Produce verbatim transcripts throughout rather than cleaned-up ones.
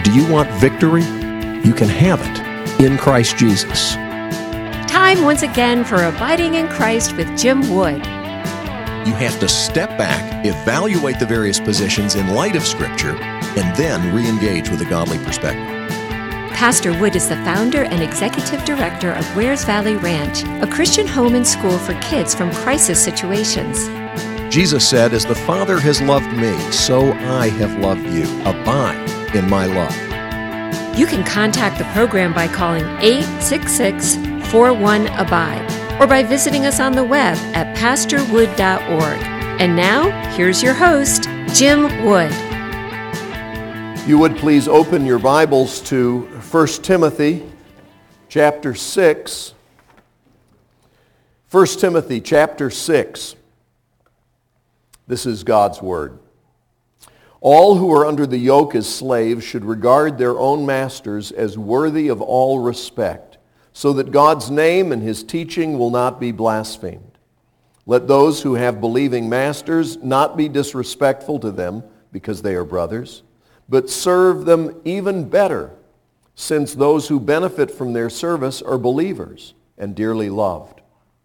Do you want victory? You can have it in Christ Jesus. Time once again for Abiding in Christ with Jim Wood. You have to step back, evaluate the various positions in light of Scripture, and then re-engage with a godly perspective. Pastor Wood is the founder and executive director of Wares Valley Ranch, a Christian home and school for kids from crisis situations. Jesus said, "As the Father has loved me, so I have loved you. Abide in my love." You can contact the program by calling eight six six, four one, ABIDE or by visiting us on the web at pastor wood dot org. And now, here's your host, Jim Wood. You would please open your Bibles to First Timothy chapter six. First Timothy chapter six. This is God's Word. All who are under the yoke as slaves should regard their own masters as worthy of all respect, so that God's name and his teaching will not be blasphemed. Let those who have believing masters not be disrespectful to them because they are brothers, but serve them even better, since those who benefit from their service are believers and dearly loved.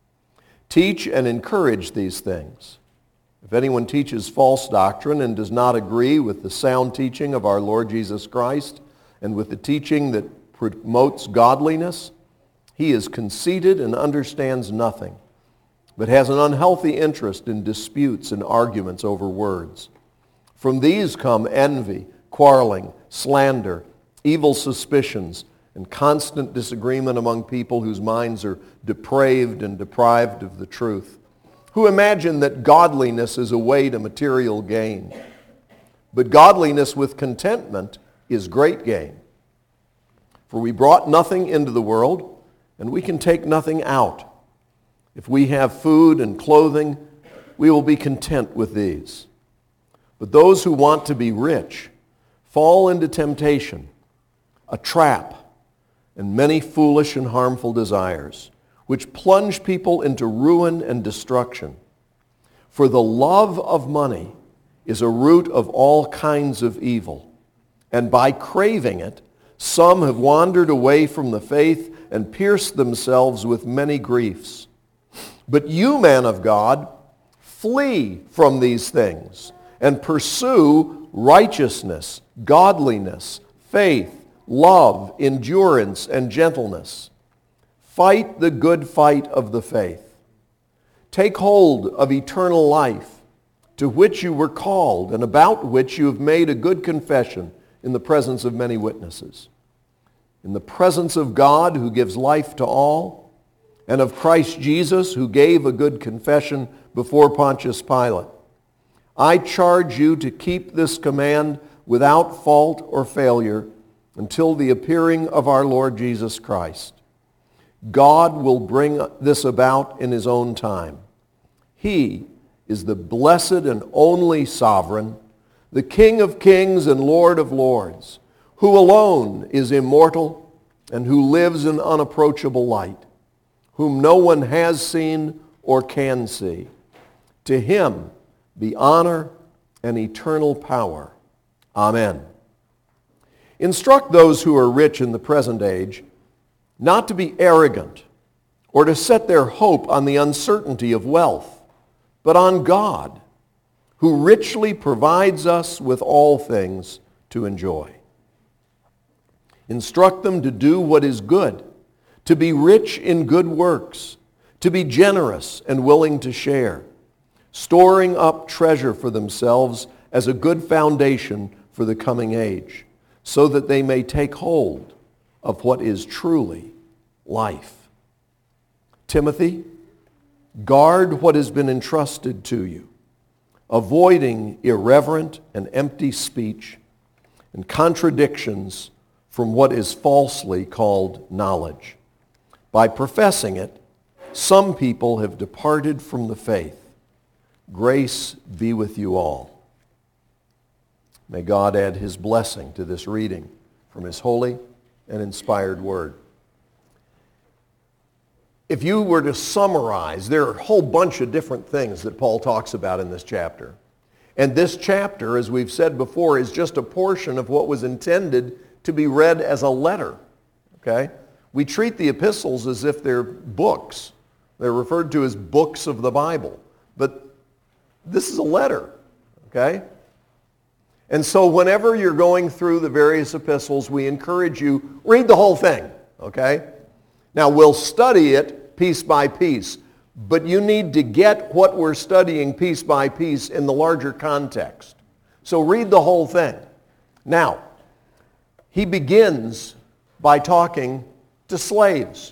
Teach and encourage these things. If anyone teaches false doctrine and does not agree with the sound teaching of our Lord Jesus Christ and with the teaching that promotes godliness, he is conceited and understands nothing, but has an unhealthy interest in disputes and arguments over words. From these come envy, quarreling, slander, evil suspicions, and constant disagreement among people whose minds are depraved and deprived of the truth, who imagine that godliness is a way to material gain. But godliness with contentment is great gain. For we brought nothing into the world, and we can take nothing out. If we have food and clothing, we will be content with these. But those who want to be rich fall into temptation, a trap, and many foolish and harmful desires, which plunge people into ruin and destruction. For the love of money is a root of all kinds of evil, and by craving it, some have wandered away from the faith and pierced themselves with many griefs. But you, man of God, flee from these things and pursue righteousness, godliness, faith, love, endurance, and gentleness. Fight the good fight of the faith. Take hold of eternal life, to which you were called and about which you have made a good confession in the presence of many witnesses. In the presence of God, who gives life to all, and of Christ Jesus, who gave a good confession before Pontius Pilate, I charge you to keep this command without fault or failure until the appearing of our Lord Jesus Christ. God will bring this about in his own time. He is the blessed and only sovereign, the King of kings and Lord of lords, who alone is immortal and who lives in unapproachable light, whom no one has seen or can see. To him be honor and eternal power. Amen. Instruct those who are rich in the present age not to be arrogant or to set their hope on the uncertainty of wealth, but on God, who richly provides us with all things to enjoy. Instruct them to do what is good, to be rich in good works, to be generous and willing to share, storing up treasure for themselves as a good foundation for the coming age, so that they may take hold of what is truly life. Timothy, guard what has been entrusted to you, avoiding irreverent and empty speech and contradictions from what is falsely called knowledge. By professing it, some people have departed from the faith. Grace be with you all. May God add his blessing to this reading from his holy and inspired word. If you were to summarize, there are a whole bunch of different things that Paul talks about in this chapter. And this chapter, as we've said before, is just a portion of what was intended to be read as a letter, okay? We treat the epistles as if they're books. They're referred to as books of the Bible. But this is a letter, okay? And so whenever you're going through the various epistles, we encourage you, read the whole thing, okay? Now, we'll study it piece by piece, but you need to get what we're studying piece by piece in the larger context. So read the whole thing. Now, he begins by talking to slaves.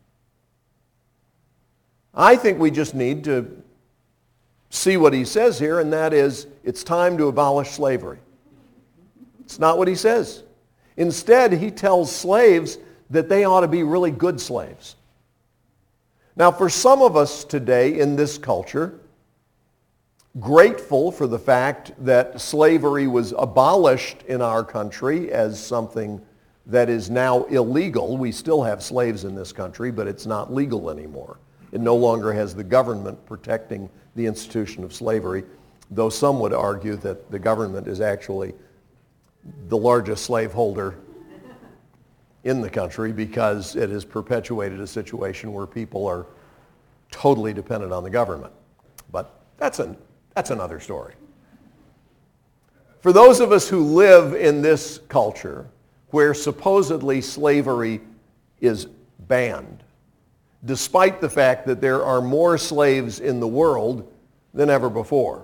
I think we just need to see what he says here, and that is, it's time to abolish slavery. It's not what he says. Instead, he tells slaves that they ought to be really good slaves. Now, for some of us today in this culture, grateful for the fact that slavery was abolished in our country as something that is now illegal. We still have slaves in this country, but it's not legal anymore. It no longer has the government protecting the institution of slavery, though some would argue that the government is actually the largest slaveholder in the country because it has perpetuated a situation where people are totally dependent on the government. But that's, an, that's another story. For those of us who live in this culture where supposedly slavery is banned, despite the fact that there are more slaves in the world than ever before,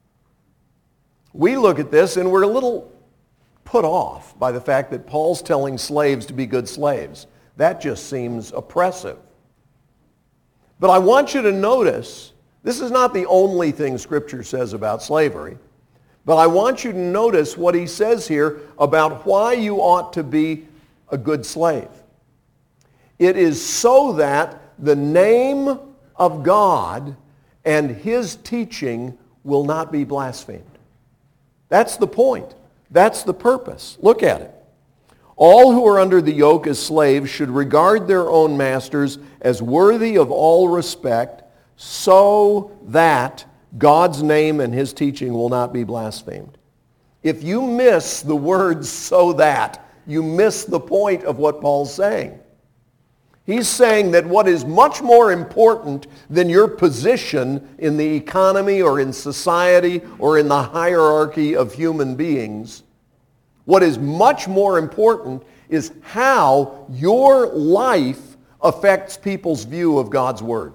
we look at this and we're a little put off by the fact that Paul's telling slaves to be good slaves. That just seems oppressive. But I want you to notice, this is not the only thing Scripture says about slavery, but I want you to notice what he says here about why you ought to be a good slave. It is so that the name of God and his teaching will not be blasphemed. That's the point. That's the purpose. Look at it. All who are under the yoke as slaves should regard their own masters as worthy of all respect, so that God's name and his teaching will not be blasphemed. If you miss the words "so that," you miss the point of what Paul's saying. He's saying that what is much more important than your position in the economy or in society or in the hierarchy of human beings, what is much more important is how your life affects people's view of God's Word.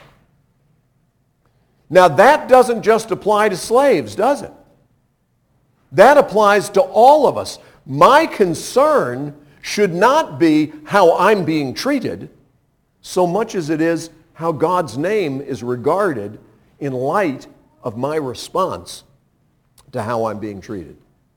Now that doesn't just apply to slaves, does it? That applies to all of us. My concern should not be how I'm being treated so much as it is how God's name is regarded in light of my response to how I'm being treated.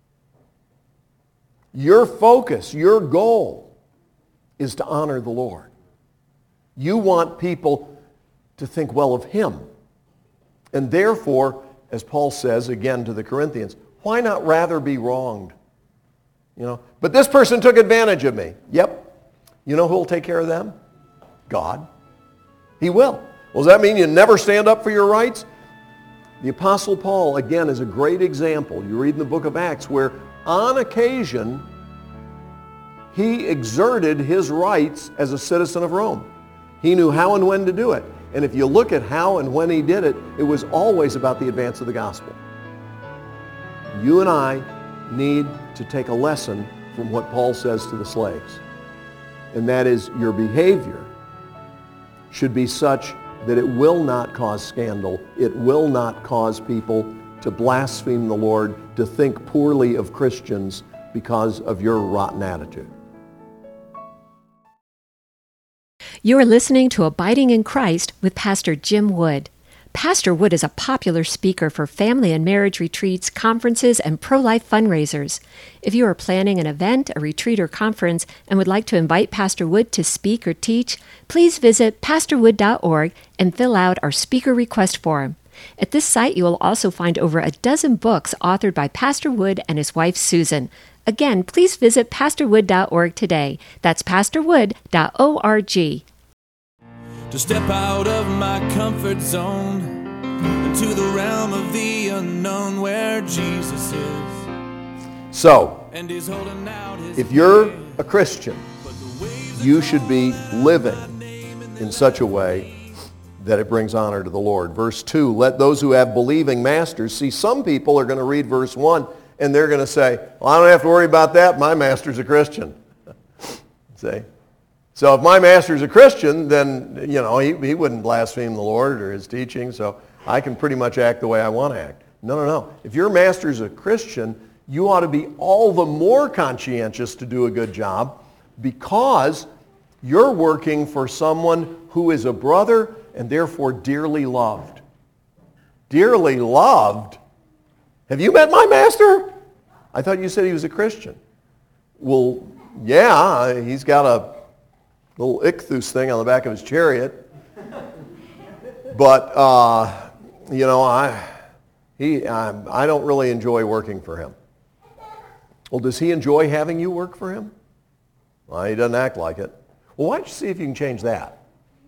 Your focus, your goal is to honor the Lord. You want people to think well of him. And therefore, as Paul says again to the Corinthians, why not rather be wronged? You know, but this person took advantage of me. Yep. You know who will take care of them? God. He will. Well, does that mean you never stand up for your rights? The Apostle Paul, again, is a great example. You read in the book of Acts where on occasion he exerted his rights as a citizen of Rome. He knew how and when to do it. And if you look at how and when he did it, it was always about the advance of the gospel. You and I need to take a lesson from what Paul says to the slaves. And that is, your behavior should be such that it will not cause scandal. It will not cause people to blaspheme the Lord, to think poorly of Christians because of your rotten attitude. You are listening to Abiding in Christ with Pastor Jim Wood. Pastor Wood is a popular speaker for family and marriage retreats, conferences, and pro-life fundraisers. If you are planning an event, a retreat, or conference and would like to invite Pastor Wood to speak or teach, please visit pastor wood dot org and fill out our speaker request form. At this site, you will also find over a dozen books authored by Pastor Wood and his wife, Susan. Again, please visit pastor wood dot org today. That's pastor wood dot org. To step out of my comfort zone into the realm of the unknown where Jesus is. So, and he's holding out his if you're hand. a Christian, But the waves you should be living in such a way that it brings honor to the Lord. Verse two, let those who have believing masters. See, some people are going to read verse one and they're going to say, well, I don't have to worry about that. My master's a Christian. See? So if my master's a Christian, then, you know, he, he wouldn't blaspheme the Lord or his teaching, so I can pretty much act the way I want to act. No, no, no. If your master's a Christian, you ought to be all the more conscientious to do a good job because you're working for someone who is a brother and therefore dearly loved. Dearly loved? Have you met my master? I thought you said he was a Christian. Well, yeah, he's got a little ichthus thing on the back of his chariot. But, uh, you know, I, he, I, I don't really enjoy working for him. Well, does he enjoy having you work for him? Well, he doesn't act like it. Well, why don't you see if you can change that?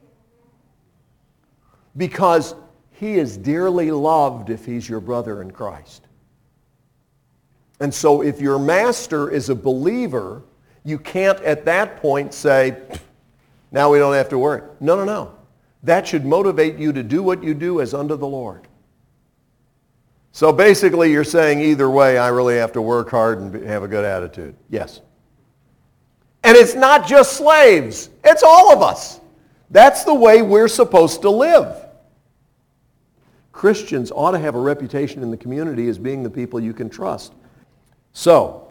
Because he is dearly loved if he's your brother in Christ. And so if your master is a believer, you can't at that point say, now we don't have to worry. No, no, no. That should motivate you to do what you do as unto the Lord. So basically you're saying either way, I really have to work hard and have a good attitude. Yes. And it's not just slaves. It's all of us. That's the way we're supposed to live. Christians ought to have a reputation in the community as being the people you can trust. So,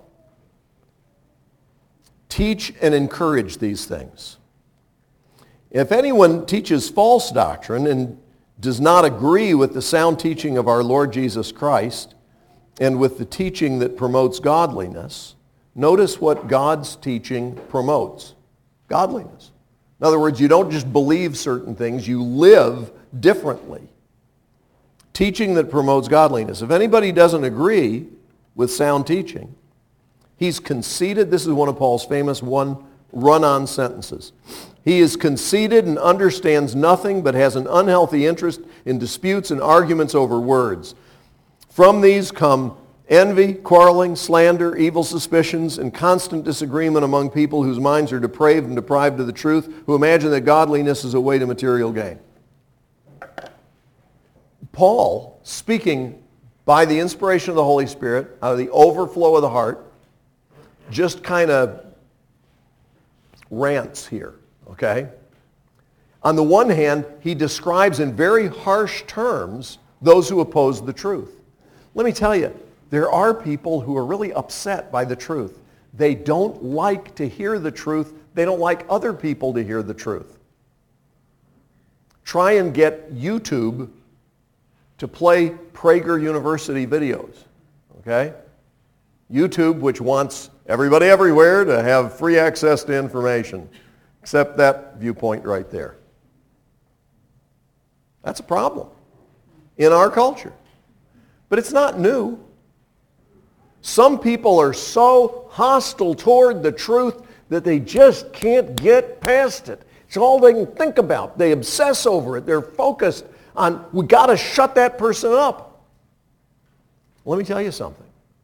teach and encourage these things. If anyone teaches false doctrine and does not agree with the sound teaching of our Lord Jesus Christ and with the teaching that promotes godliness, notice what God's teaching promotes. Godliness. In other words, you don't just believe certain things, you live differently. Teaching that promotes godliness. If anybody doesn't agree with sound teaching, he's conceited. This is one of Paul's famous one run-on sentences. He is conceited and understands nothing but has an unhealthy interest in disputes and arguments over words. From these come envy, quarreling, slander, evil suspicions, and constant disagreement among people whose minds are depraved and deprived of the truth, who imagine that godliness is a way to material gain. Paul, speaking by the inspiration of the Holy Spirit, out of the overflow of the heart, just kind of rants here, okay? On the one hand, he describes in very harsh terms those who oppose the truth. Let me tell you, there are people who are really upset by the truth. They don't like to hear the truth. They don't like other people to hear the truth. Try and get YouTube to play Prager University videos, okay? YouTube, which wants everybody everywhere to have free access to information, except that viewpoint right there. That's a problem in our culture. But it's not new. Some people are so hostile toward the truth that they just can't get past it. It's all they can think about. They obsess over it. They're focused on, we got to shut that person up. Let me tell you something.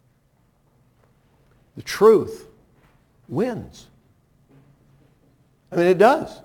The truth wins. I mean, it does.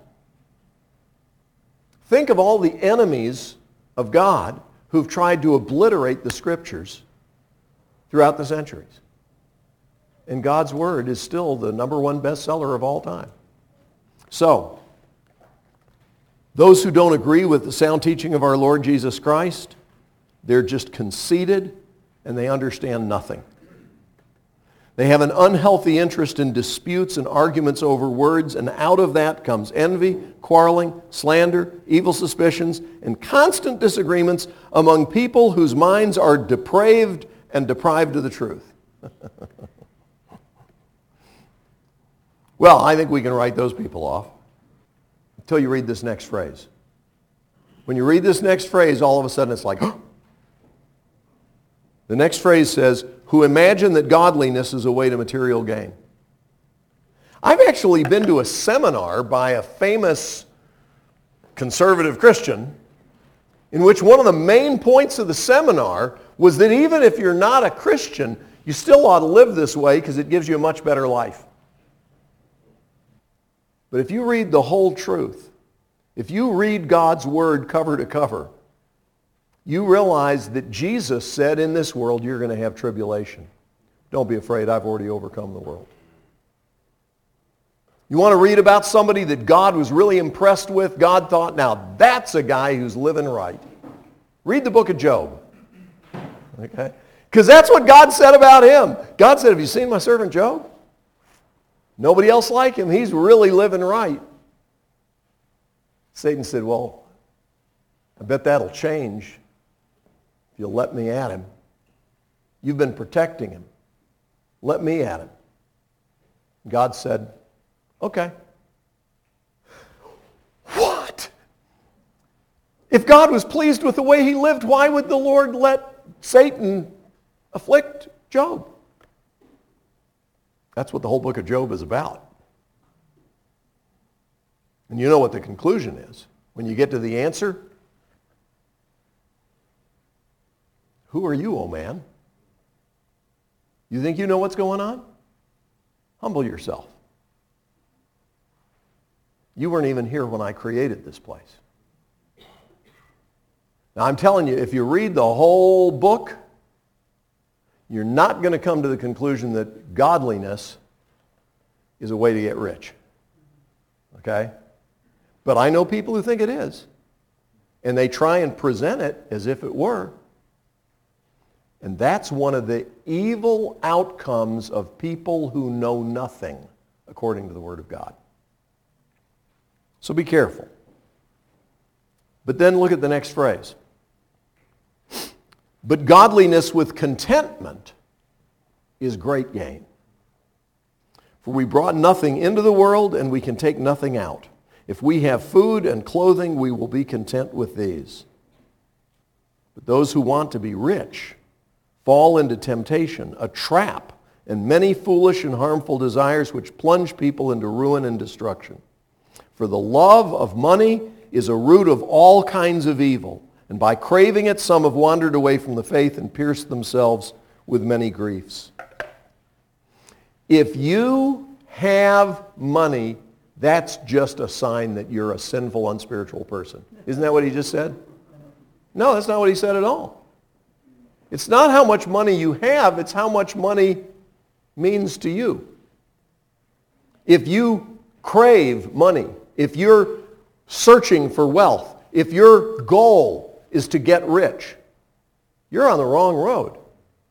Think of all the enemies of God who've tried to obliterate the Scriptures throughout the centuries. And God's Word is still the number one bestseller of all time. So, those who don't agree with the sound teaching of our Lord Jesus Christ, they're just conceited and they understand nothing. They have an unhealthy interest in disputes and arguments over words, and out of that comes envy, quarreling, slander, evil suspicions, and constant disagreements among people whose minds are depraved and deprived of the truth. Well, I think we can write those people off until you read this next phrase. When you read this next phrase, all of a sudden it's like, oh. The next phrase says, who imagine that godliness is a way to material gain. I've actually been to a seminar by a famous conservative Christian in which one of the main points of the seminar was that even if you're not a Christian, You still ought to live this way because it gives you a much better life. But if you read the whole truth, if you read God's word cover to cover, you realize that Jesus said in this world you're going to have tribulation. Don't be afraid, I've already overcome the world. You want to read about somebody that God was really impressed with? God thought, now that's a guy who's living right. Read the book of Job. Okay? Because that's what God said about him. God said, have you seen my servant Job? Nobody else like him. He's really living right. Satan said, well, I bet that'll change if you'll let me at him. You've been protecting him. Let me at him. God said, okay. What? If God was pleased with the way he lived, why would the Lord let Satan afflict Job? That's what the whole book of Job is about. And you know what the conclusion is. When you get to the answer, who are you, O man? You think you know what's going on? Humble yourself. You weren't even here when I created this place. Now I'm telling you, if you read the whole book, you're not going to come to the conclusion that godliness is a way to get rich. Okay? But I know people who think it is. And they try and present it as if it were. And that's one of the evil outcomes of people who know nothing, according to the Word of God. So be careful. But then look at the next phrase. But godliness with contentment is great gain. For we brought nothing into the world, and we can take nothing out. If we have food and clothing, we will be content with these. But those who want to be rich fall into temptation, a trap, and many foolish and harmful desires which plunge people into ruin and destruction. For the love of money is a root of all kinds of evil, and by craving it, some have wandered away from the faith and pierced themselves with many griefs. If you have money, that's just a sign that you're a sinful, unspiritual person. Isn't that what he just said? No, that's not what he said at all. It's not how much money you have, it's how much money means to you. If you crave money, if you're searching for wealth, if your goal is to get rich, you're on the wrong road.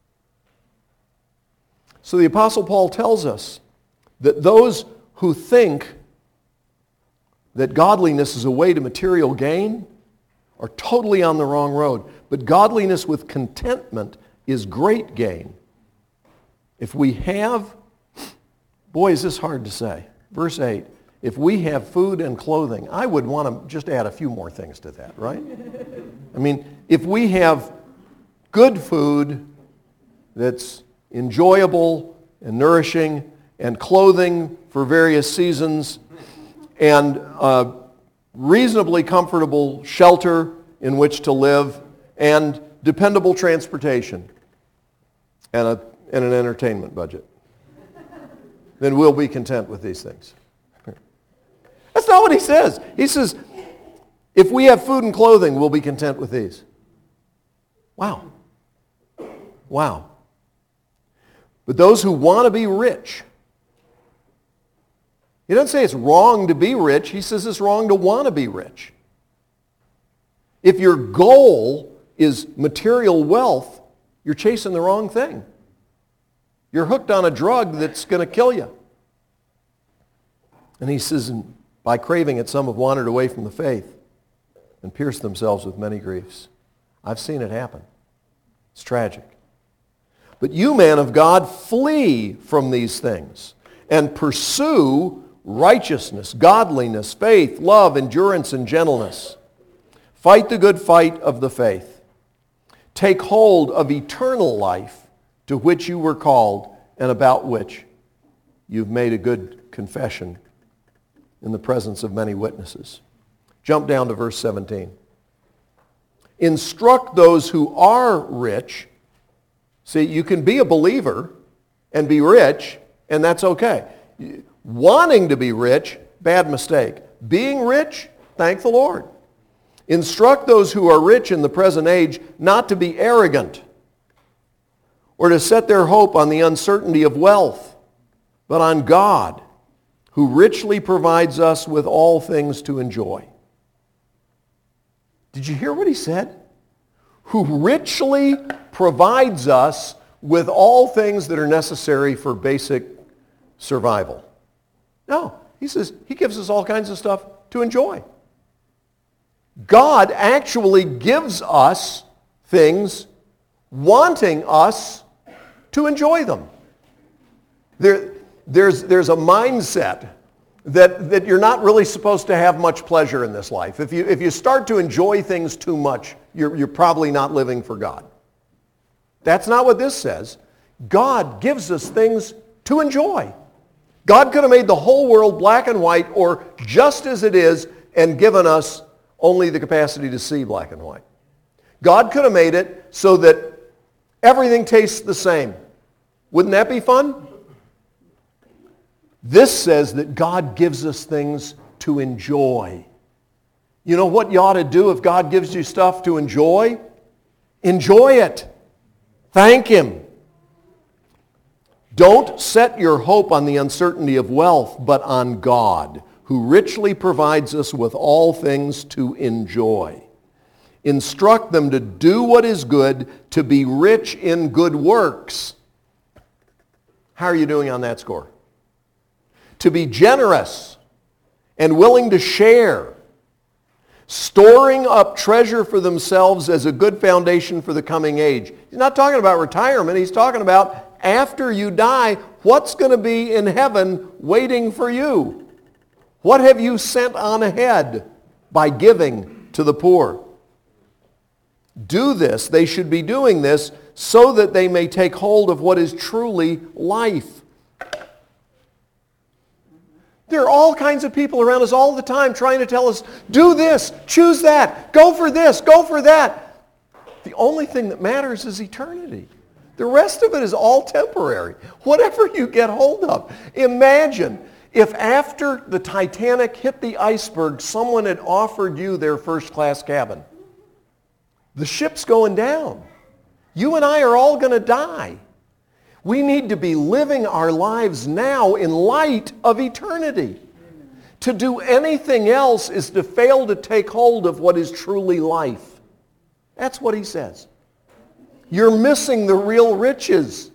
So the Apostle Paul tells us that those who think that godliness is a way to material gain are totally on the wrong road. But godliness with contentment is great gain. If we have, boy, is this hard to say. Verse eight, if we have food and clothing, I would want to just add a few more things to that, right? I mean, if we have good food that's enjoyable and nourishing, and clothing for various seasons, and uh, reasonably comfortable shelter in which to live, and dependable transportation, and, a, and an entertainment budget, then we'll be content with these things. That's not what he says. He says, if we have food and clothing, we'll be content with these. Wow. Wow. But those who want to be rich, he doesn't say it's wrong to be rich. He says it's wrong to want to be rich. If your goal is material wealth, you're chasing the wrong thing. You're hooked on a drug that's going to kill you. And he says, by craving it, some have wandered away from the faith and pierced themselves with many griefs. I've seen it happen. It's tragic. But you, man of God, flee from these things and pursue righteousness, godliness, faith, love, endurance, and gentleness. Fight the good fight of the faith. Take hold of eternal life to which you were called and about which you've made a good confession in the presence of many witnesses. Jump down to verse seventeen. Instruct those who are rich See, you can be a believer and be rich, and that's okay. Wanting to be rich, bad mistake. Being rich, thank the Lord. Instruct those who are rich in the present age not to be arrogant or to set their hope on the uncertainty of wealth, but on God, who richly provides us with all things to enjoy. Did you hear what he said? Who richly provides us with all things that are necessary for basic survival. No, he says he gives us all kinds of stuff to enjoy. God actually gives us things wanting us to enjoy them. There, there's, there's a mindset that, that you're not really supposed to have much pleasure in this life. If you, if you start to enjoy things too much, you're, you're probably not living for God. That's not what this says. God gives us things to enjoy. God could have made the whole world black and white or just as it is and given us only the capacity to see black and white. God could have made it so that everything tastes the same. Wouldn't that be fun? This says that God gives us things to enjoy. You know what you ought to do if God gives you stuff to enjoy? Enjoy it. Thank Him. Don't set your hope on the uncertainty of wealth, but on God, who richly provides us with all things to enjoy. Instruct them to do what is good, to be rich in good works. How are you doing on that score? To be generous and willing to share, storing up treasure for themselves as a good foundation for the coming age. He's not talking about retirement. He's talking about after you die, what's going to be in heaven waiting for you? What have you sent on ahead by giving to the poor? Do this. They should be doing this so that they may take hold of what is truly life. There are all kinds of people around us all the time trying to tell us, do this, choose that, go for this, go for that. The only thing that matters is eternity. The rest of it is all temporary. Whatever you get hold of. Imagine if after the Titanic hit the iceberg, someone had offered you their first-class cabin. The ship's going down. You and I are all going to die. We need to be living our lives now in light of eternity. To do anything else is to fail to take hold of what is truly life. That's what he says. You're missing the real riches.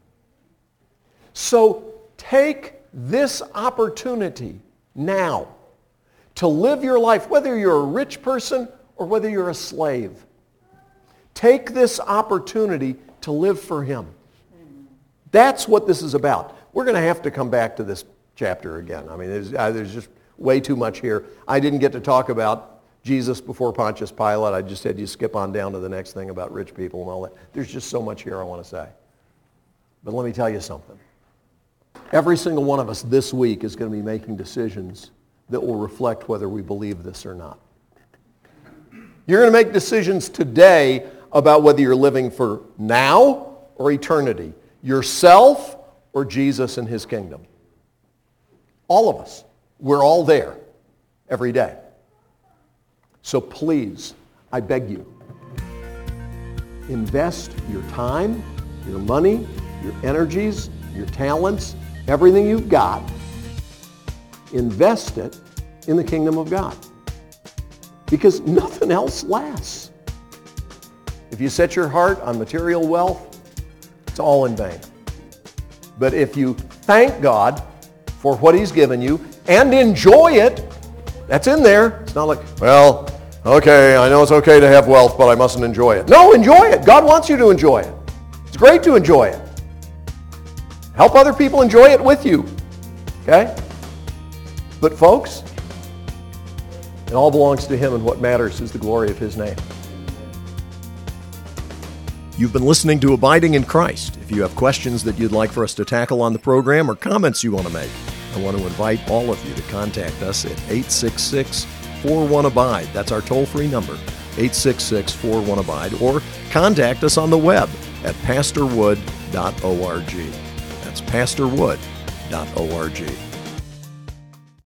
So take this opportunity now to live your life, whether you're a rich person or whether you're a slave. Take this opportunity to live for Him. That's what this is about. We're going to have to come back to this chapter again. I mean, there's, uh, there's just way too much here. I didn't get to talk about Jesus before Pontius Pilate. I just said you skip on down to the next thing about rich people and all that. There's just so much here I want to say. But let me tell you something. Every single one of us this week is going to be making decisions that will reflect whether we believe this or not. You're going to make decisions today about whether you're living for now or eternity. Yourself or Jesus and His kingdom. All of us. We're all there every day. So please, I beg you, invest your time, your money, your energies, your talents, everything you've got. Invest it in the kingdom of God. Because nothing else lasts. If you set your heart on material wealth, it's all in vain. But if you thank God for what He's given you and enjoy it, that's in there. It's not like, well, okay, I know it's okay to have wealth, but I mustn't enjoy it. No, enjoy it. God wants you to enjoy it. It's great to enjoy it. Help other people enjoy it with you. Okay? But folks, it all belongs to Him, and what matters is the glory of His name. You've been listening to Abiding in Christ. If you have questions that you'd like for us to tackle on the program or comments you want to make, I want to invite all of you to contact us at eight six six, four one, abide. That's our toll-free number, eight six six, four one, abide. Or contact us on the web at pastor wood dot org. That's pastor wood dot org.